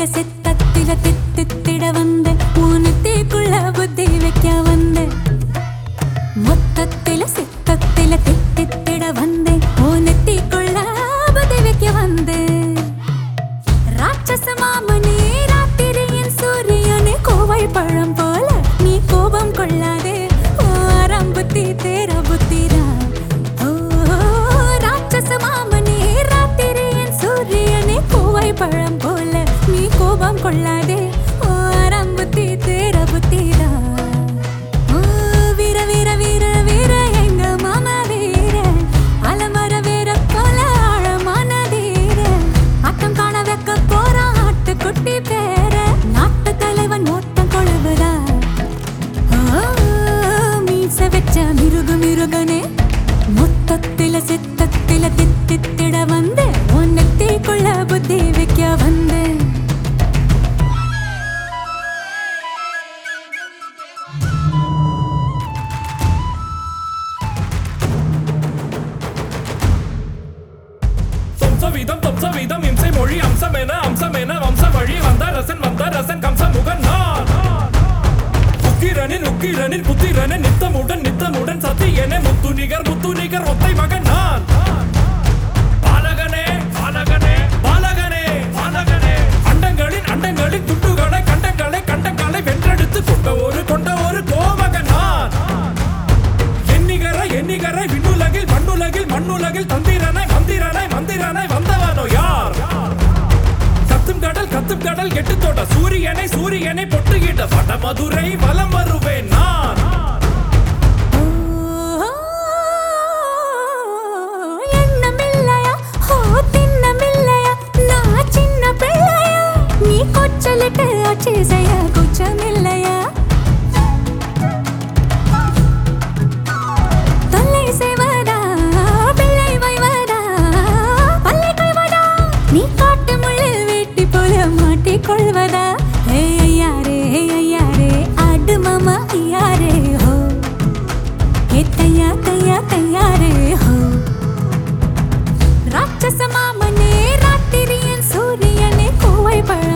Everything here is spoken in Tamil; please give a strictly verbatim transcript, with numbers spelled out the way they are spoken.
சித்தத்தில தித்தித்திட வந்த ஊனத்தேக்குள்ள புத்தி வைக்க வந்த மொத்தத்தில சித்தத்தில தித்தித்திட வந்த ஊனத்தேக்குள்ள புத்தி வைக்க வந்த ராட்சச மாமனே ராத்திரியின் சூரியனே கோவை பழம் போல நீ கோபம் கொள்ளாதே ஆரம் புத்தி தேர புத்திரா ராட்சச மாமனே ராத்திரியின் சூரியனே கோவை பழம் போல நீ கோபம் கொள்ளாதே ஆரம் புத்தி தேர புத்திரா வீர வீர வீர வீர எங்க மாமா வீர அலமர வீர போல ஆழமான தீர ஆட்டம் காண வைக்க போறான் ஆட்டுக்குட்டி பேர நாட்டு தலைவன் ஓட்டம் கொழுவுதா மீச வச்ச மிருகு மிருகனே மொத்தத்தில சித்தத்தில தித்தித்திட வந்து உன்னத்தைக்குள்ள புத்தி வைக்க வந்து வீதம் தொம்ச வீதம் இம்சை மொழி அம்சமென அம்சமென வம்ச வழி வந்த ரசன் வந்த ரசன் கம்ச முகன் நான் உக்கிரனின் உக்கிரனின் புத்திரனின் நித்தமுடன் நித்தமுடன் சத்தியனே முத்து நிகர் முத்து நிகர் ஒத்தை மகன் நான் பாலகனே பாலகனே பாலகனே பாலகனே அண்டங்களின் அண்டங்களின் துண்டுகளை கண்டங்களை கண்டங்களை வென்றெடுத்து கொண்ட ஒரு கொண்ட ஒரு கோமகன் நான் எண்ணிகரை எண்ணிகரை விண்ணுலகில் மண்ணுலகில் மண்ணுலகில் தந்திரனை மந்திரனை மந்திரனை வந்தவனோ யார் கத்தும் கடல் கத்தும் கடல் கெட்டு தோட்ட சூரியனை சூரியனை பொட்டுகிட்ட வட மதுரை வலம் வருவேன் நான் எண்ணமில்லையா ஓ திண்ணமில்லையா நான் சின்ன பிள்ளையா நீ கொச்சலிட்டு ஆட்சி செய்ய குச்சமில்லையா தொல்லை செய்வதா பிள்ளை வைவதா பல்லை கொள்வதா நீ காட்டு முள்ளில் வெட்டி போல மாட்டிக்கொள்வதா ஐயாரே ஐயாரே ஆடு மாமா ஐயாரே ஹோ ஏ தையா தையா தையாரே ஹோ ராட்சச மாமனே ராத்திரியின் சூரியனே கோவை பழ